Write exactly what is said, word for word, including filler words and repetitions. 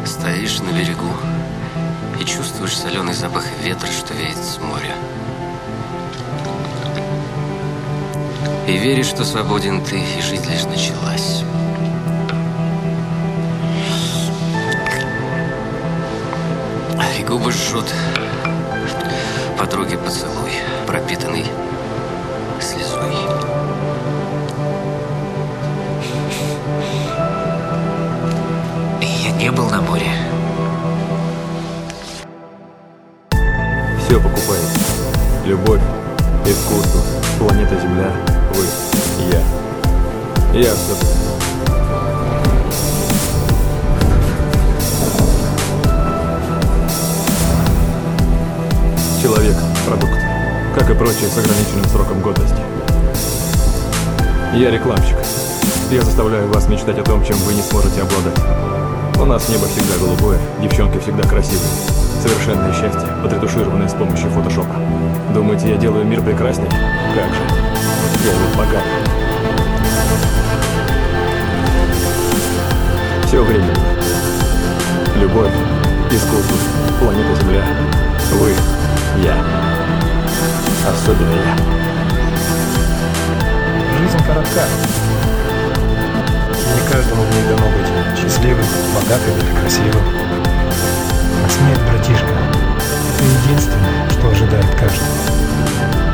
Стоишь на берегу и чувствуешь соленый запах ветра, что веет с моря. И веришь, что свободен ты, и жизнь лишь началась. И губы жжет подруги поцелуй, пропитанный слезой. Я не был на море. Все покупаете. Любовь, искусство, планета Земля, вы, я. Я все. Человек – продукт, как и прочие с ограниченным сроком годности. Я рекламщик. Я заставляю вас мечтать о том, чем вы не сможете обладать. У нас небо всегда голубое, девчонки всегда красивые. Совершенное счастье, подретушированное с помощью фотошопа. Думаете, я делаю мир прекрасней? Как же. Я его поганый. Все временно. Любовь, искусство, планета Земля, вы, я. Особенно я. Жизнь коротка. Не каждому в ней дано быть счастливым, богатым или красивым. А смерть, братишка, это единственное, что ожидает каждого.